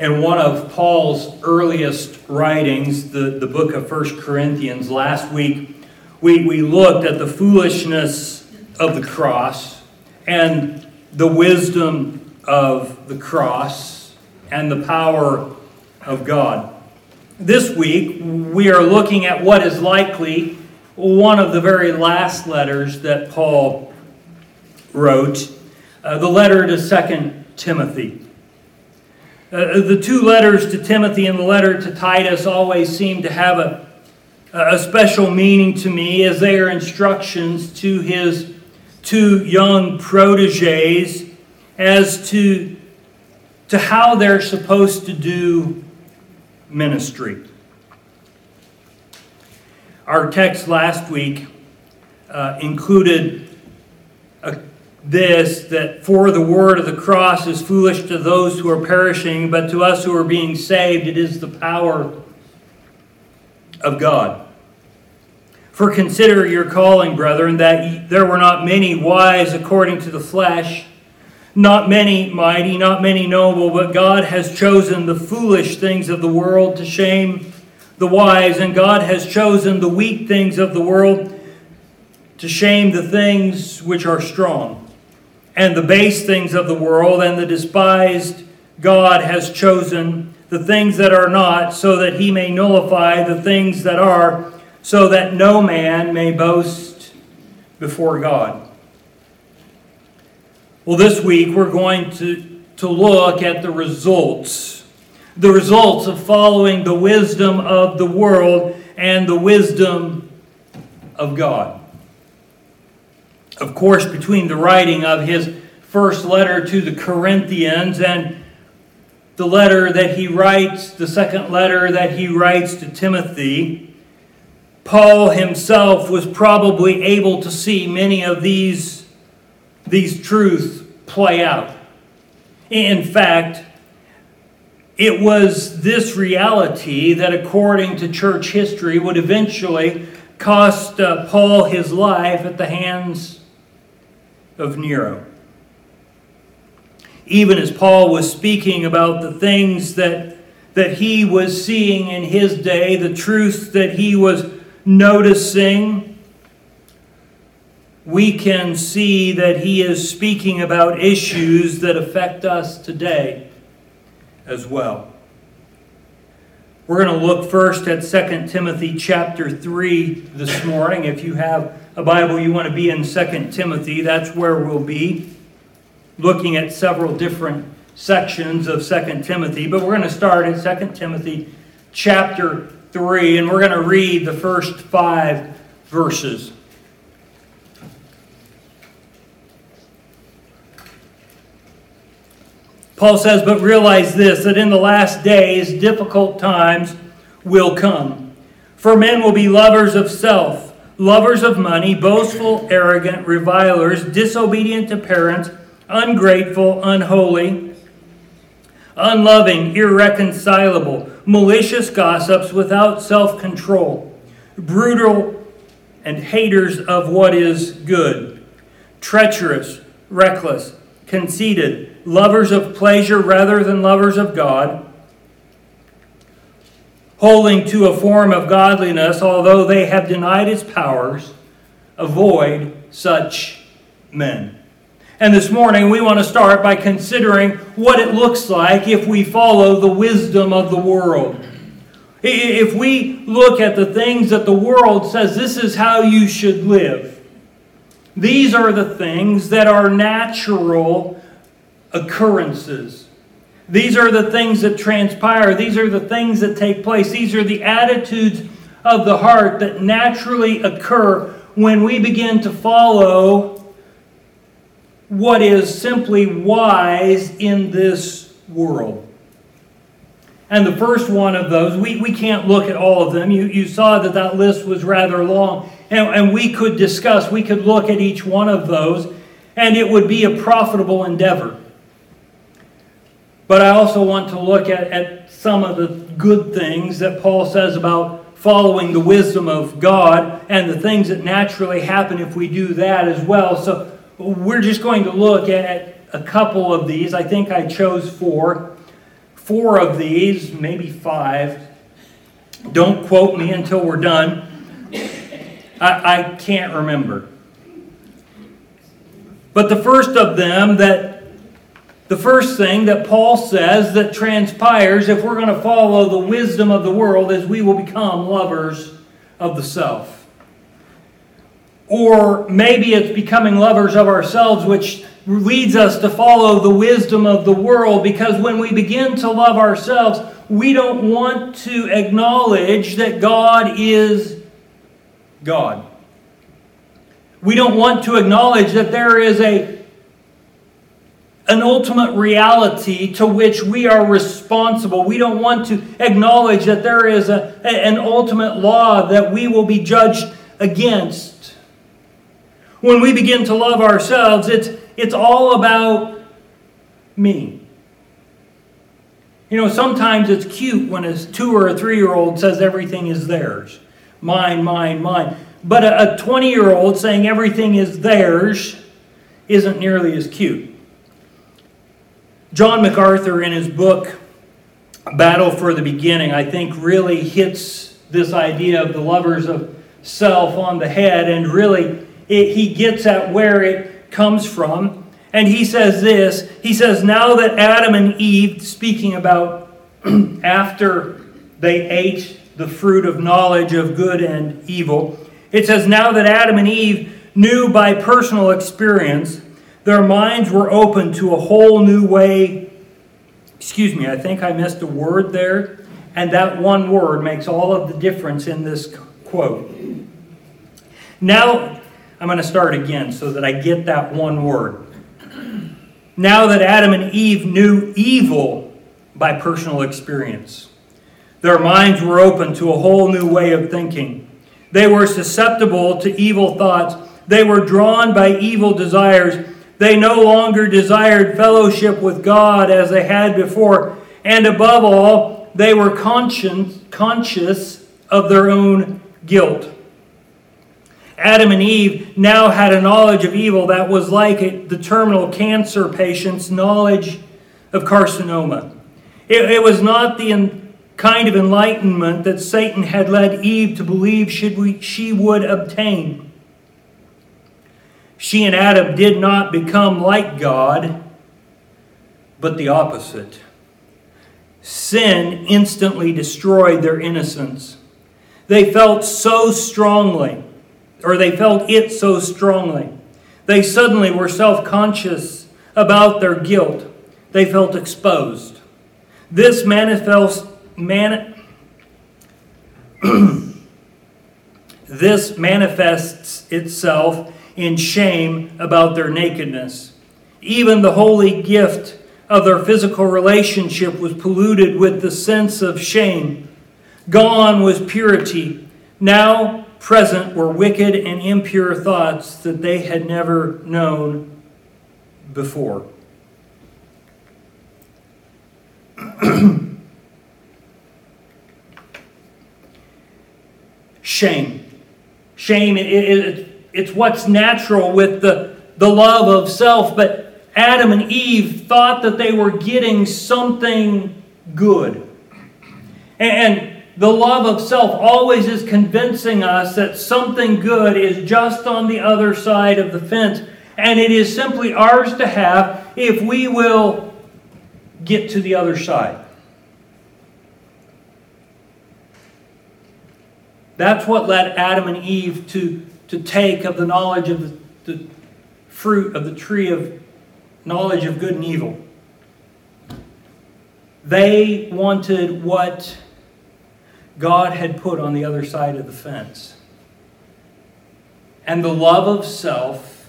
in one of Paul's earliest writings, the book of 1 Corinthians. Last week, we looked at the foolishness of the cross and the wisdom of the cross and the power of God. This week, we are looking at what is likely one of the very last letters that Paul wrote, the letter to 2 Timothy. The two letters to Timothy and the letter to Titus always seem to have a special meaning to me, as they are instructions to his two young proteges as to how they're supposed to do ministry. Our text last week included that for the word of the cross is foolish to those who are perishing, but to us who are being saved, it is the power of God. For consider your calling, brethren, that there were not many wise according to the flesh, not many mighty, not many noble, but God has chosen the foolish things of the world to shame the wise, and God has chosen the weak things of the world to shame the things which are strong. And the base things of the world and the despised God has chosen the things that are not, so that he may nullify the things that are, so that no man may boast before God. Well, this week we're going to look at the results of following the wisdom of the world and the wisdom of God. Of course, between the writing of his first letter to the Corinthians and the letter that he writes, the second letter that he writes to Timothy, Paul himself was probably able to see many of these truths play out. In fact, it was this reality that, according to church history, would eventually cost Paul his life at the hands of Nero. Even as Paul was speaking about the things that he was seeing in his day, the truths that he was noticing, we can see that he is speaking about issues that affect us today as well. We're going to look first at 2 Timothy chapter 3 this morning. If you have a Bible, you want to be in 2 Timothy, that's where we'll be, looking at several different sections of 2 Timothy. But we're going to start in 2 Timothy chapter 3, and we're going to read the first 5 verses. Paul says, "But realize this, that in the last days difficult times will come. For men will be lovers of self, lovers of money, boastful, arrogant, revilers, disobedient to parents, ungrateful, unholy, unloving, irreconcilable, malicious gossips, without self-control, brutal, and haters of what is good, treacherous, reckless, conceited, lovers of pleasure rather than lovers of God, holding to a form of godliness, although they have denied its powers. Avoid such men." And this morning we want to start by considering what it looks like if we follow the wisdom of the world. If we look at the things that the world says this is how you should live, these are the things that are natural occurrences. These are the things that transpire. These are the things that take place. These are the attitudes of the heart that naturally occur when we begin to follow what is simply wise in this world. And the first one of those, we can't look at all of them. You saw that list was rather long. And we could discuss, we could look at each one of those, and it would be a profitable endeavor. But I also want to look at some of the good things that Paul says about following the wisdom of God and the things that naturally happen if we do that as well. So we're just going to look at a couple of these. I think I chose 4. 4 of these, maybe 5. Don't quote me until we're done. I can't remember. But the first of them, the first thing that Paul says that transpires if we're going to follow the wisdom of the world is we will become lovers of the self. Or maybe it's becoming lovers of ourselves, which leads us to follow the wisdom of the world, because when we begin to love ourselves, we don't want to acknowledge that God is God. We don't want to acknowledge that there is an ultimate reality to which we are responsible. We don't want to acknowledge that there is an ultimate law that we will be judged against. When we begin to love ourselves, it's all about me. You know, sometimes it's cute when a 2 or a 3-year-old says everything is theirs. Mine, mine, mine. But a 20-year-old saying everything is theirs isn't nearly as cute. John MacArthur, in his book, Battle for the Beginning, I think really hits this idea of the lovers of self on the head, and really he gets at where it comes from. And he says this, he says, now that Adam and Eve, speaking about after they ate the fruit of knowledge of good and evil, it says, now that Adam and Eve knew by personal experience, their minds were open to a whole new way. Excuse me, I think I missed a word there. And that one word makes all of the difference in this quote. Now, I'm going to start again so that I get that one word. Now that Adam and Eve knew evil by personal experience, their minds were open to a whole new way of thinking. They were susceptible to evil thoughts. They were drawn by evil desires. They no longer desired fellowship with God as they had before. And above all, they were conscious of their own guilt. Adam and Eve now had a knowledge of evil that was like the terminal cancer patient's knowledge of carcinoma. It was not the kind of enlightenment that Satan had led Eve to believe she would obtain. She and Adam did not become like God, but the opposite. Sin instantly destroyed their innocence. They felt so strongly, or they felt it so strongly. They suddenly were self-conscious about their guilt. They felt exposed. This manifests itself in shame about their nakedness. Even the holy gift of their physical relationship was polluted with the sense of shame. Gone was purity. Now present were wicked and impure thoughts that they had never known before. Shame. Shame, it's what's natural with the love of self, but Adam and Eve thought that they were getting something good. And the love of self always is convincing us that something good is just on the other side of the fence, and it is simply ours to have if we will get to the other side. That's what led Adam and Eve to take of the knowledge of the fruit of the tree of knowledge of good and evil. They wanted what God had put on the other side of the fence. And the love of self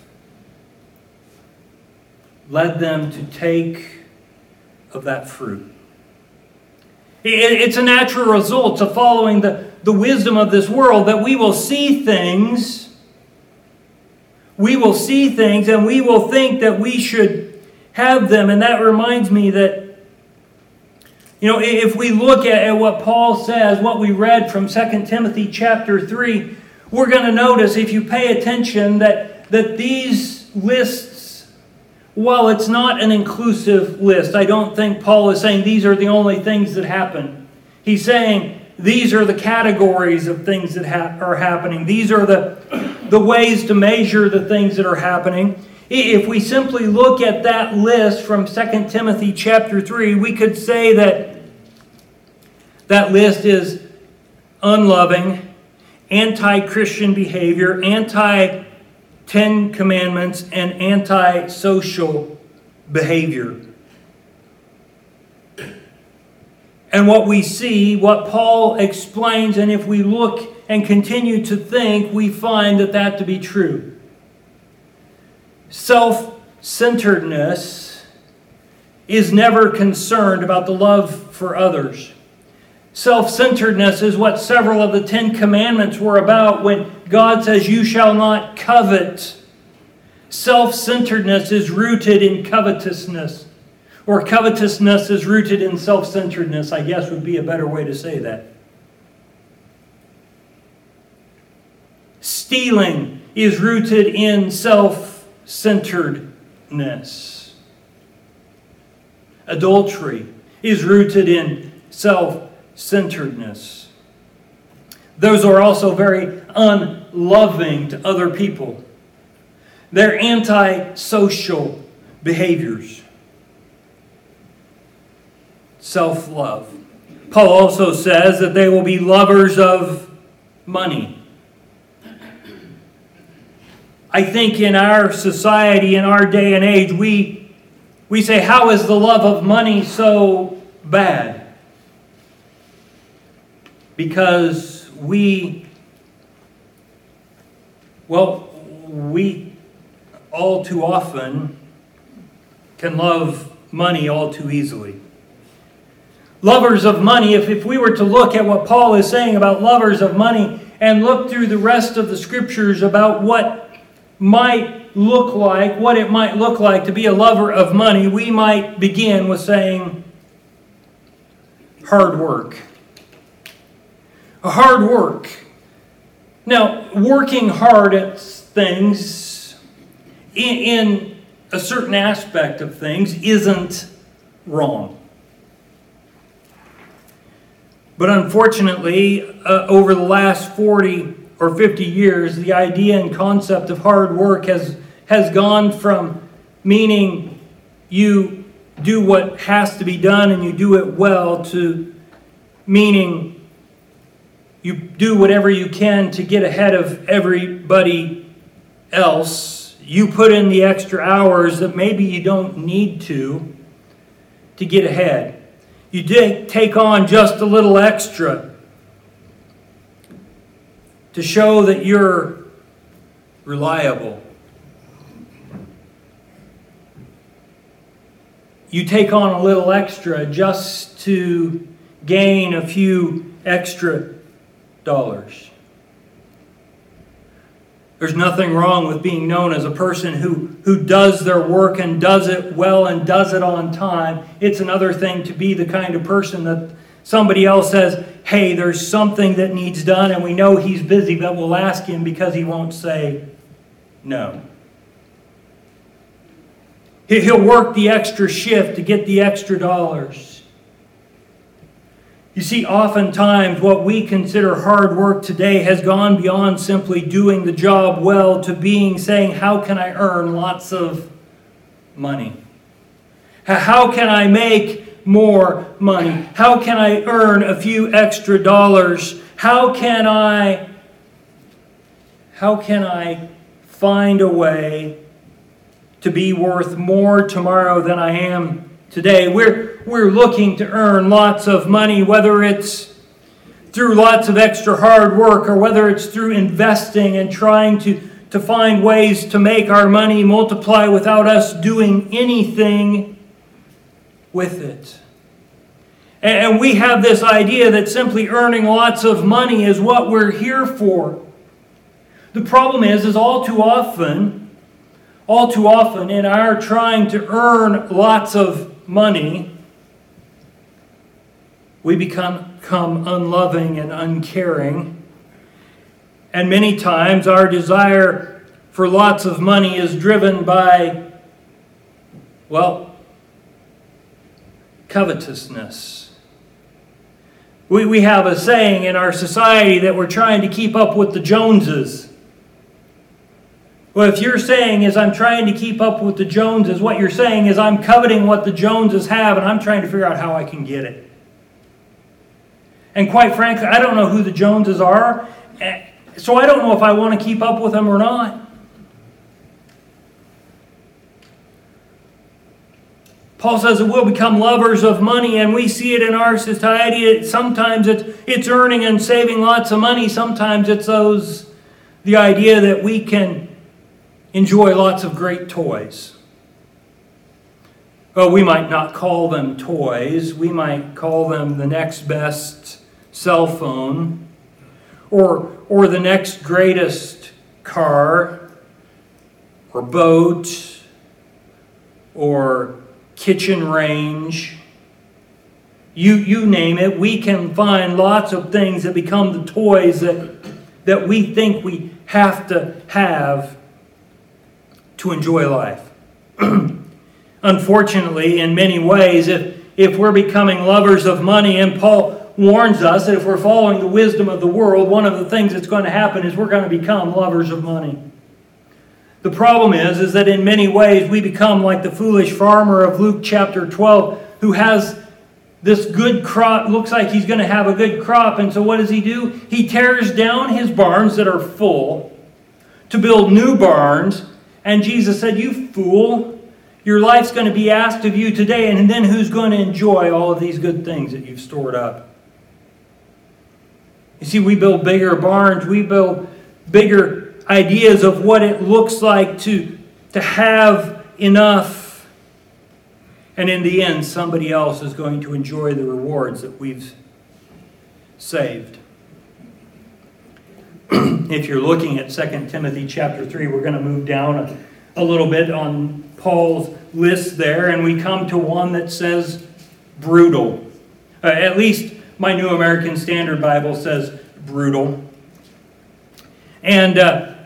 led them to take of that fruit. It's a natural result of following the wisdom of this world that we will see things. We will see things and we will think that we should have them. And that reminds me that, you know, if we look at what Paul says, what we read from 2 Timothy chapter 3, we're going to notice, if you pay attention, that these lists while it's not an inclusive list, I don't think Paul is saying these are the only things that happen. He's saying these are the categories of things that are happening. These are the ways to measure the things that are happening. If we simply look at that list from 2 Timothy chapter 3, we could say that that list is unloving, anti-Christian behavior, anti-Ten Commandments, and anti-social behavior. And what we see, what Paul explains, and if we look and continue to think, we find that to be true. Self-centeredness is never concerned about the love for others. Self-centeredness is what several of the Ten Commandments were about when God says, "You shall not covet." Self-centeredness is rooted in covetousness. Or covetousness is rooted in self-centeredness, I guess would be a better way to say that. Stealing is rooted in self-centeredness. Adultery is rooted in self-centeredness. Those are also very unloving to other people. They're anti-social behaviors. Self-love. Paul also says that they will be lovers of money. I think in our society, in our day and age, we say, how is the love of money so bad? Because we all too often can love money all too easily. Lovers of money, if we were to look at what Paul is saying about lovers of money and look through the rest of the scriptures about what might look like, what it might look like to be a lover of money, we might begin with saying hard work. Hard work. Now, working hard at things in a certain aspect of things isn't wrong. But unfortunately, over the last 40 or 50 years, the idea and concept of hard work has gone from meaning you do what has to be done and you do it well to meaning you do whatever you can to get ahead of everybody else. You put in the extra hours that maybe you don't need to get ahead. You take on just a little extra to show that you're reliable. You take on a little extra just to gain a few extra dollars. There's nothing wrong with being known as a person who does their work and does it well and does it on time. It's another thing to be the kind of person that somebody else says, hey, there's something that needs done and we know he's busy, but we'll ask him because he won't say no. He'll work the extra shift to get the extra dollars. You see, oftentimes what we consider hard work today has gone beyond simply doing the job well to saying, how can I earn lots of money? How can I make more money? How can I earn a few extra dollars? How can I find a way to be worth more tomorrow than I am today? We're looking to earn lots of money, whether it's through lots of extra hard work or whether it's through investing and trying to find ways to make our money multiply without us doing anything with it. And we have this idea that simply earning lots of money is what we're here for. The problem is all too often in our trying to earn lots of money, we become unloving and uncaring. And many times our desire for lots of money is driven by Well, covetousness. We have a saying in our society that we're trying to keep up with the Joneses. Well, if you're saying is I'm trying to keep up with the Joneses, what you're saying is I'm coveting what the Joneses have and I'm trying to figure out how I can get it. And quite frankly, I don't know who the Joneses are, so I don't know if I want to keep up with them or not. Paul says that we'll become lovers of money, and we see it in our society. Sometimes it's earning and saving lots of money. Sometimes it's the idea that we can enjoy lots of great toys. Well, we might not call them toys. We might call them the next best cell phone or the next greatest car or boat or kitchen range. You name it. We can find lots of things that become the toys that we think we have to enjoy life. Unfortunately, in many ways, if we're becoming lovers of money, and Paul warns us that if we're following the wisdom of the world, one of the things that's going to happen is we're going to become lovers of money. The problem is that in many ways we become like the foolish farmer of Luke chapter 12 who has this good crop, looks like he's going to have a good crop, and so what does he do? He tears down his barns that are full to build new barns, and Jesus said, "You fool, your life's going to be asked of you today, and then who's going to enjoy all of these good things that you've stored up?" You see, we build bigger barns, we build bigger ideas of what it looks like to have enough. And in the end, somebody else is going to enjoy the rewards that we've saved. If you're looking at 2 Timothy chapter 3, we're going to move down a little bit on Paul's list there, and we come to one that says brutal. At least my New American Standard Bible says brutal. And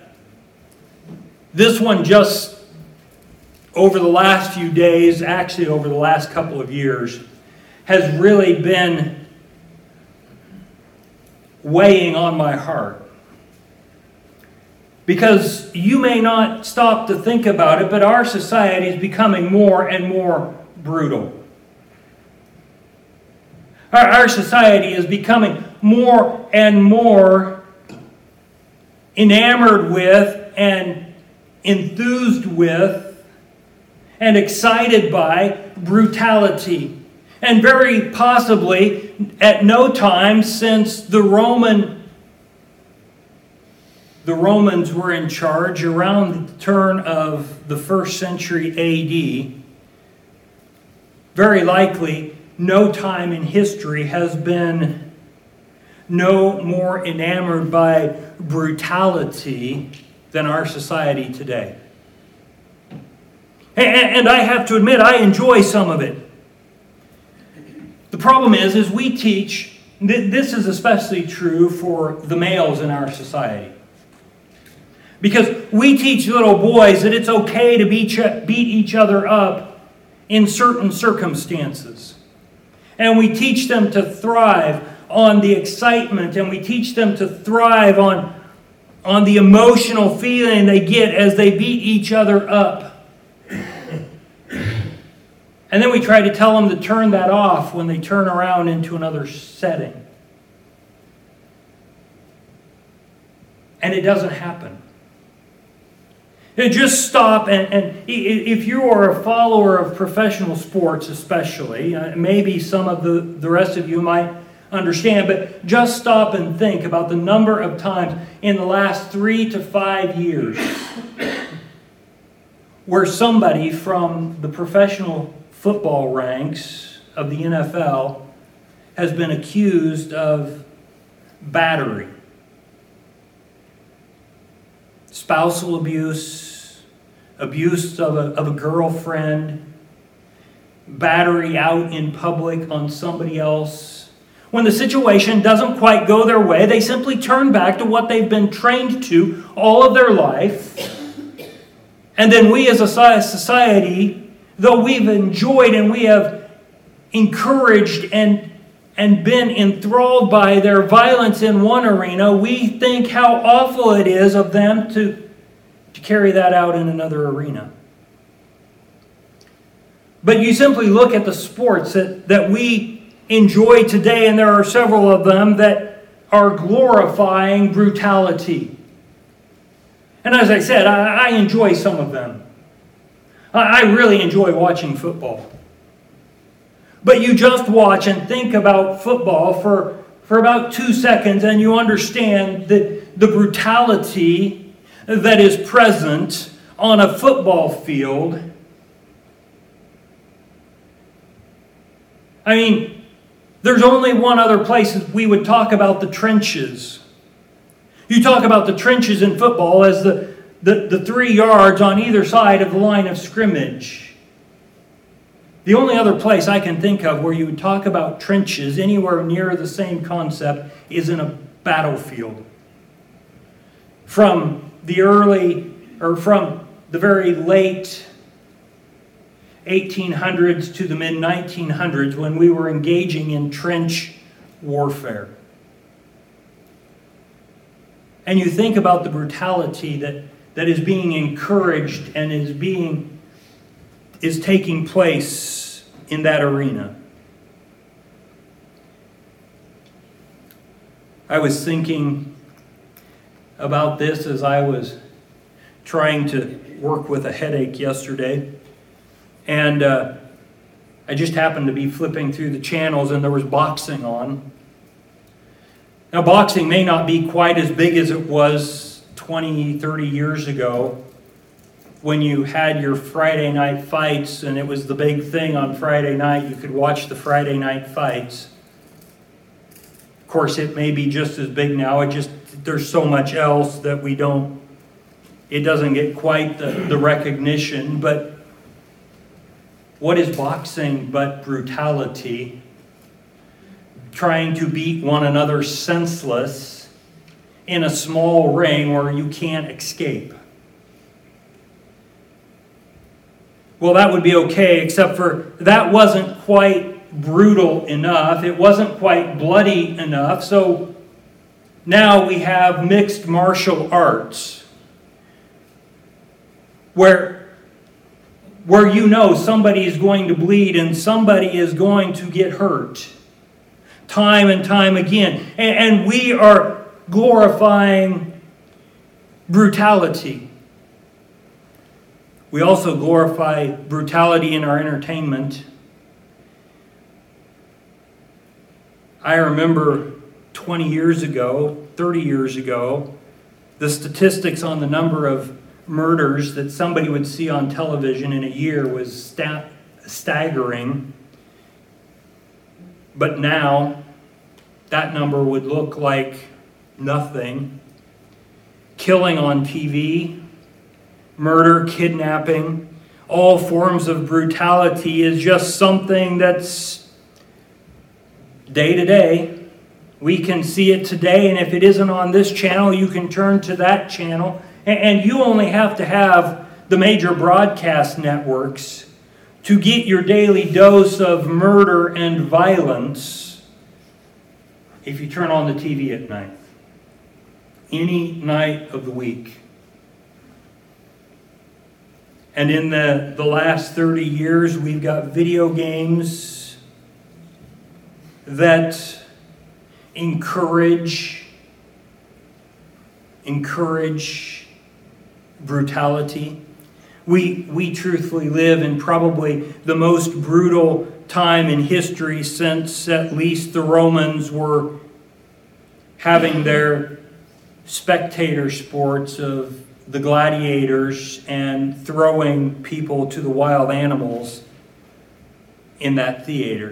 this one just over the last few days, actually over the last couple of years, has really been weighing on my heart. Because you may not stop to think about it, but our society is becoming more and more brutal. Our society is becoming more and more enamored with and enthused with and excited by brutality. And very possibly at no time since the Romans were in charge around the turn of the 1st century A.D., very likely no time in history has been no more enamored by brutality than our society today. And I have to admit, I enjoy some of it. The problem is we teach, this is especially true for the males in our society. Because we teach little boys that it's okay to beat each other up in certain circumstances. And we teach them to thrive on the excitement, and we teach them to thrive on the emotional feeling they get as they beat each other up. And then we try to tell them to turn that off when they turn around into another setting. And it doesn't happen. Just stop, and if you are a follower of professional sports especially, maybe some of the rest of you might understand, but just stop and think about the number of times in the last 3 to 5 years where somebody from the professional football ranks of the NFL has been accused of battery, spousal abuse, abuse of a girlfriend, battery out in public on somebody else. When the situation doesn't quite go their way, they simply turn back to what they've been trained to all of their life. And then we as a society though we've enjoyed and we have encouraged and been enthralled by their violence in one arena, we think how awful it is of them to carry that out in another arena. But you simply look at the sports that we enjoy today, and there are several of them that are glorifying brutality. And as I said, I enjoy some of them. I really enjoy watching football. But you just watch and think about football for about 2 seconds, and you understand that the brutality that is present on a football field. I mean, there's only one other place we would talk about the trenches. You talk about the trenches in football as the 3 yards on either side of the line of scrimmage. The only other place I can think of where you would talk about trenches anywhere near the same concept is in a battlefield. From the very late 1800s to the mid-1900s, when we were engaging in trench warfare. And you think about the brutality that is being encouraged and is taking place in that arena. I was thinking about this as I was trying to work with a headache yesterday. And I just happened to be flipping through the channels, and there was boxing on. Now, boxing may not be quite as big as it was 20, 30 years ago when you had your Friday night fights, and it was the big thing on Friday night. You could watch the Friday night fights. Of course, it may be just as big now. There's so much else that it doesn't get quite the recognition. But what is boxing but brutality? Trying to beat one another senseless in a small ring where you can't escape. Well, that would be okay, except for that wasn't quite brutal enough. It wasn't quite bloody enough. So now we have mixed martial arts, where you know somebody is going to bleed and somebody is going to get hurt time and time again. And we are glorifying brutality. We also glorify brutality in our entertainment. I remember 20 years ago, 30 years ago, the statistics on the number of murders that somebody would see on television in a year was staggering. But now, that number would look like nothing. Killing on TV, murder, kidnapping, all forms of brutality is just something that's day to day. We can see it today, and if it isn't on this channel, you can turn to that channel. And you only have to have the major broadcast networks to get your daily dose of murder and violence if you turn on the TV at night. Any night of the week. And in the last 30 years, we've got video games that encourage brutality. We truthfully live in probably the most brutal time in history since at least the Romans were having their spectator sports of the gladiators and throwing people to the wild animals in that theater.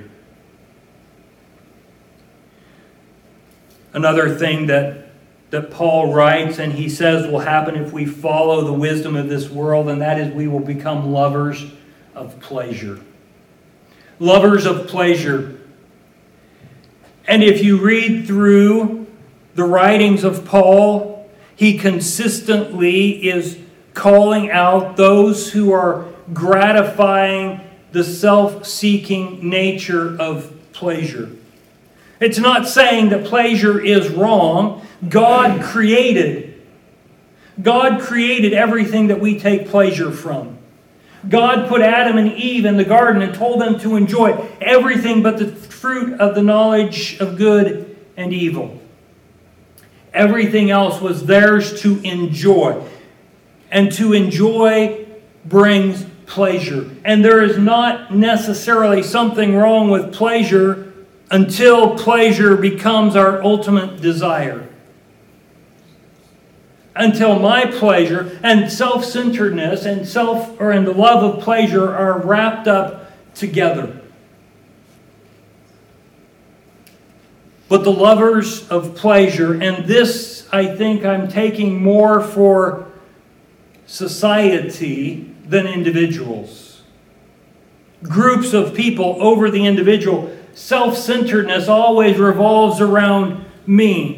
Another thing that Paul writes, and he says will happen if we follow the wisdom of this world, and that is we will become lovers of pleasure. Lovers of pleasure. And if you read through the writings of Paul, he consistently is calling out those who are gratifying the self-seeking nature of pleasure. It's not saying that pleasure is wrong. God created everything that we take pleasure from. God put Adam and Eve in the garden and told them to enjoy everything but the fruit of the knowledge of good and evil. Everything else was theirs to enjoy. And to enjoy brings pleasure. And there is not necessarily something wrong with pleasure until pleasure becomes our ultimate desire. Until my pleasure and self-centeredness and the love of pleasure are wrapped up together. But the lovers of pleasure, and this I think I'm taking more for society than individuals. Groups of people over the individual. Self-centeredness always revolves around me.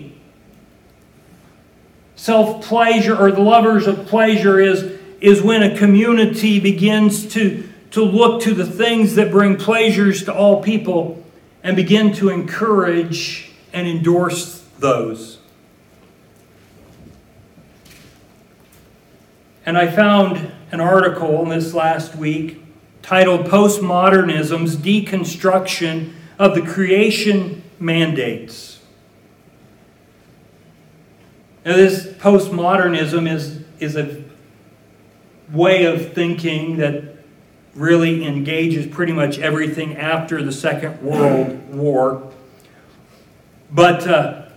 Self-pleasure, or the lovers of pleasure, is when a community begins to look to the things that bring pleasures to all people and begin to encourage and endorse those. And I found an article in this last week titled Postmodernism's Deconstruction of the Creation Mandates. Now, this postmodernism is a way of thinking that really engages pretty much everything after the Second World War. But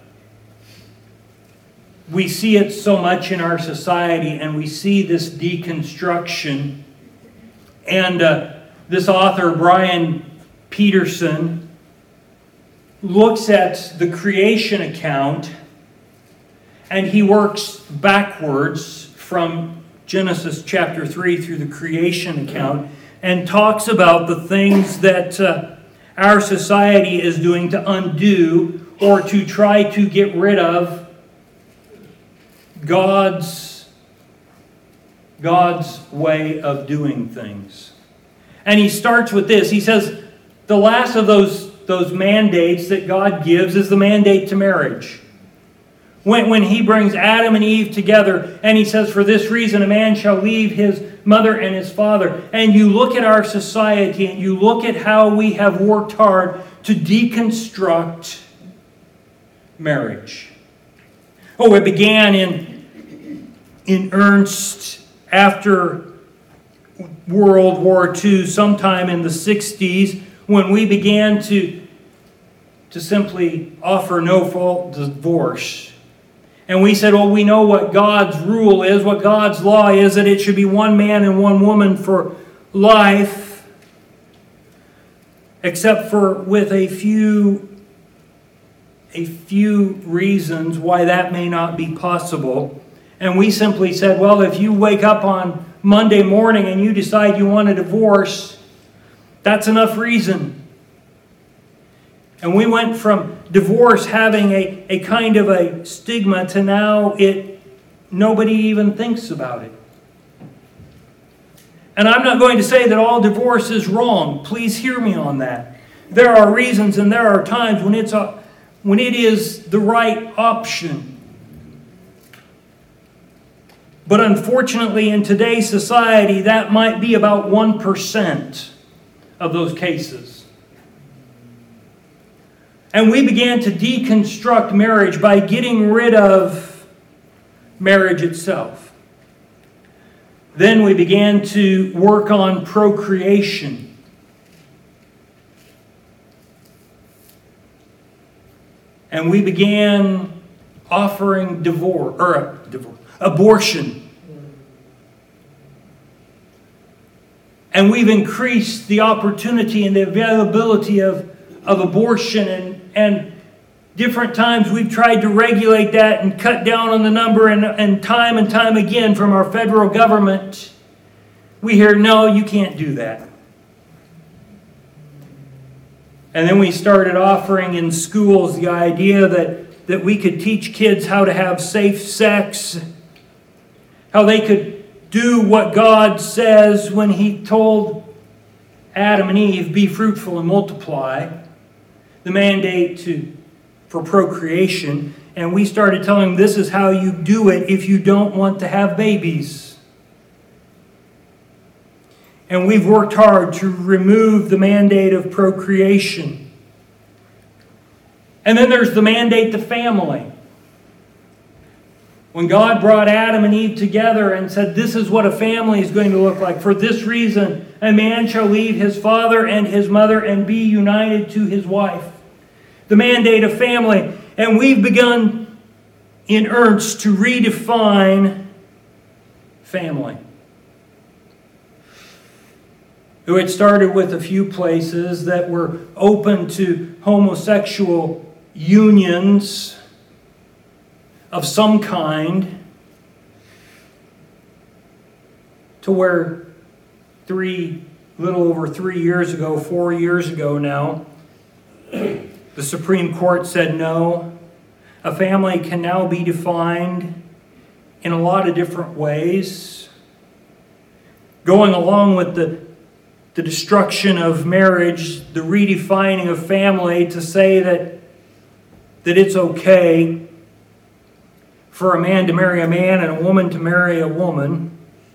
we see it so much in our society, and we see this deconstruction. And this author, Brian Peterson, looks at the creation account, and he works backwards from Genesis chapter 3 through the creation account and talks about the things that our society is doing to undo or to try to get rid of God's way of doing things. And he starts with this. He says the last of those mandates that God gives is the mandate to marriage. When he brings Adam and Eve together, and he says, for this reason a man shall leave his mother and his father. And you look at our society, and you look at how we have worked hard to deconstruct marriage. Oh, it began in earnest after World War II, sometime in the 60s, when we began to simply offer no-fault divorce. And we said, we know what God's rule is, what God's law is, that it should be one man and one woman for life, except for with a few reasons why that may not be possible. And we simply said, if you wake up on Monday morning and you decide you want a divorce, that's enough reason. And we went from divorce having a kind of a stigma to now nobody even thinks about it. And I'm not going to say that all divorce is wrong. Please hear me on that. There are reasons and there are times when it is the right option. But unfortunately, in today's society, that might be about 1% of those cases. And we began to deconstruct marriage by getting rid of marriage itself. Then we began to work on procreation. And we began offering abortion. And we've increased the opportunity and the availability of abortion, and different times we've tried to regulate that and cut down on the number, and time again from our federal government we hear, no, you can't do that. And then we started offering in schools the idea that we could teach kids how to have safe sex, how they could do what God says when He told Adam and Eve, be fruitful and multiply, the mandate for procreation, and we started telling them this is how you do it if you don't want to have babies. And we've worked hard to remove the mandate of procreation. And then there's the mandate to family. When God brought Adam and Eve together and said, this is what a family is going to look like. For this reason, a man shall leave his father and his mother and be united to his wife. The mandate of family. And we've begun in earnest to redefine family. It started with a few places that were open to homosexual unions of some kind, to where 4 years ago now, the Supreme Court said no. A family can now be defined in a lot of different ways. Going along with the destruction of marriage, the redefining of family to say that it's okay for a man to marry a man and a woman to marry a woman.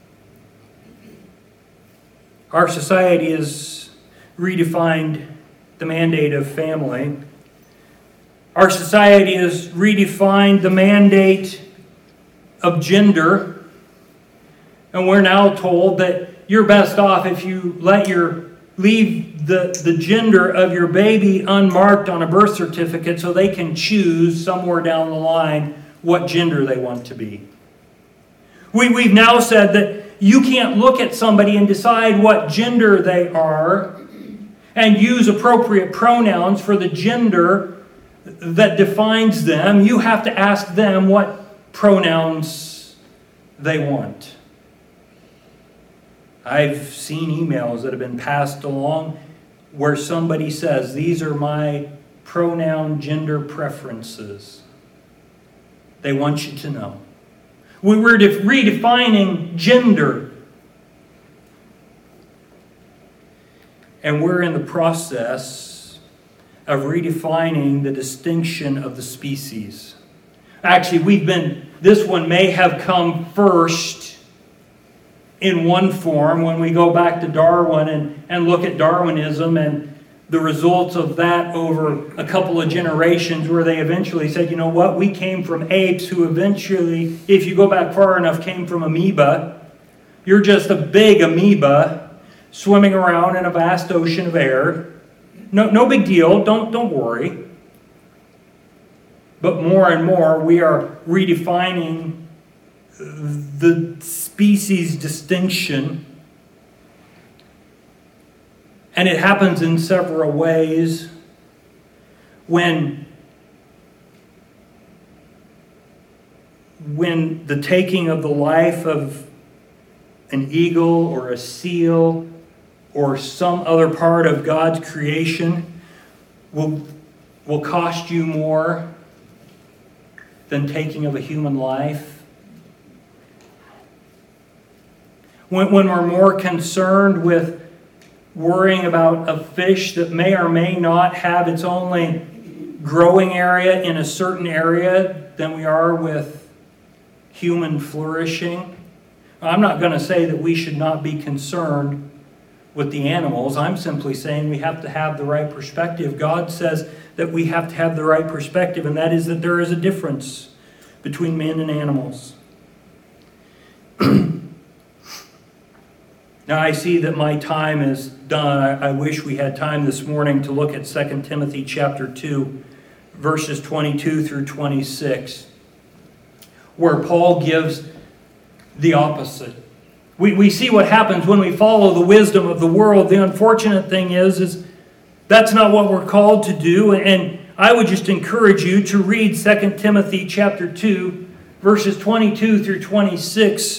Our society has redefined the mandate of family. Our society has redefined the mandate of gender. And we're now told that you're best off if you leave the gender of your baby unmarked on a birth certificate so they can choose somewhere down the line what gender they want to be. We've now said that you can't look at somebody and decide what gender they are and use appropriate pronouns for the gender that defines them. You have to ask them what pronouns they want. I've seen emails that have been passed along where somebody says, these are my pronoun gender preferences. They want you to know. We were redefining gender. And we're in the process of redefining the distinction of the species. Actually, this one may have come first in one form when we go back to Darwin and look at Darwinism and the results of that over a couple of generations, where they eventually said, you know what, we came from apes who eventually, if you go back far enough, came from amoeba. You're just a big amoeba swimming around in a vast ocean of air. No big deal, don't worry. But more and more we are redefining the species distinction. And it happens in several ways. When the taking of the life of an eagle or a seal or some other part of God's creation will cost you more than taking of a human life. When we're more concerned with worrying about a fish that may or may not have its only growing area in a certain area than we are with human flourishing. I'm not going to say that we should not be concerned with the animals. I'm simply saying we have to have the right perspective. God says that we have to have the right perspective, and that is that there is a difference between men and animals. Now I see that my time is done. I wish we had time this morning to look at 2 Timothy chapter 2, verses 22 through 26, where Paul gives the opposite. We see what happens when we follow the wisdom of the world. The unfortunate thing is that's not what we're called to do. And I would just encourage you to read 2 Timothy chapter 2, verses 22 through 26.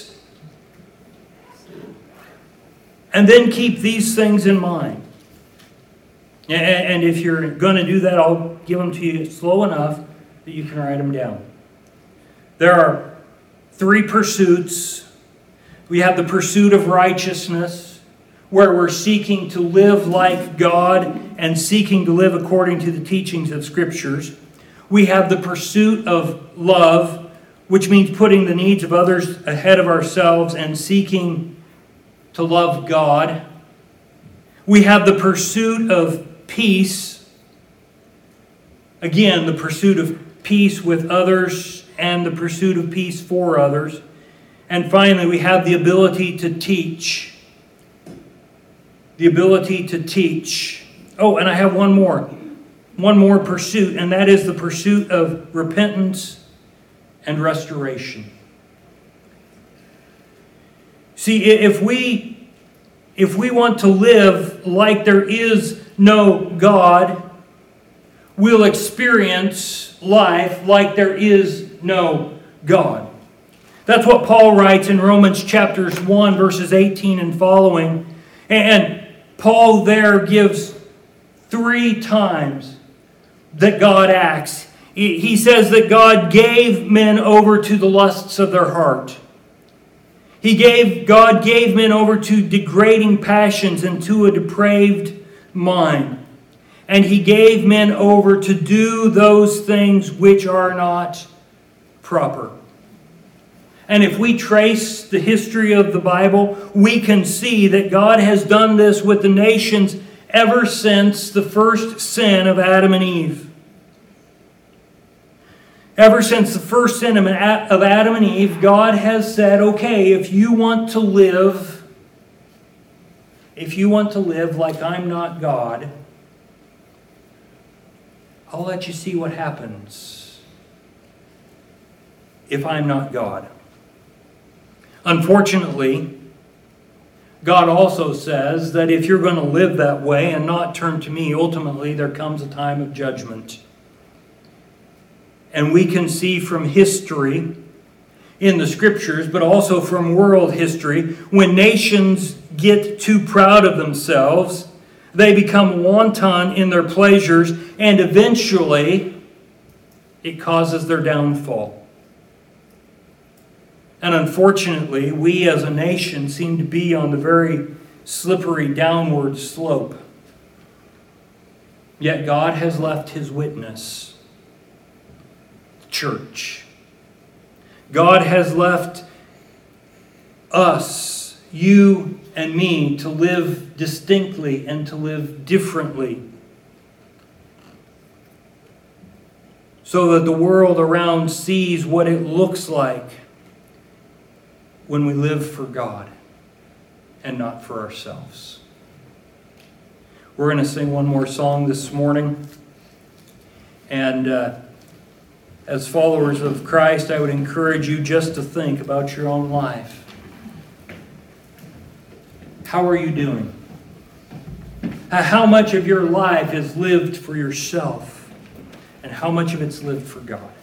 And then keep these things in mind. And if you're going to do that, I'll give them to you slow enough that you can write them down. There are 3 pursuits We have the pursuit of righteousness, where we're seeking to live like God and seeking to live according to the teachings of Scriptures. We have the pursuit of love, which means putting the needs of others ahead of ourselves and seeking to love God. We have the pursuit of peace. Again, the pursuit of peace with others and the pursuit of peace for others. And finally, we have the ability to teach. The ability to teach. Oh, and I have one more pursuit, and that is the pursuit of repentance and restoration. See, if we want to live like there is no God, we'll experience life like there is no God. That's what Paul writes in Romans chapters 1, verses 18 and following. And Paul there gives 3 times that God acts. He says that God gave men over to the lusts of their heart. God gave men over to degrading passions and to a depraved mind. And He gave men over to do those things which are not proper. And if we trace the history of the Bible, we can see that God has done this with the nations ever since the first sin of Adam and Eve. Ever since the first sin of Adam and Eve, God has said, okay, if you want to live like I'm not God, I'll let you see what happens if I'm not God. Unfortunately, God also says that if you're going to live that way and not turn to me, ultimately there comes a time of judgment. And we can see from history in the Scriptures, but also from world history, when nations get too proud of themselves, they become wanton in their pleasures, and eventually it causes their downfall. And unfortunately, we as a nation seem to be on the very slippery downward slope. Yet God has left His witness, the church. God has left us, you and me, to live distinctly and to live differently, so that the world around sees what it looks like when we live for God and not for ourselves. We're going to sing one more song this morning. And as followers of Christ, I would encourage you just to think about your own life. How are you doing? How much of your life is lived for yourself? And how much of it's lived for God?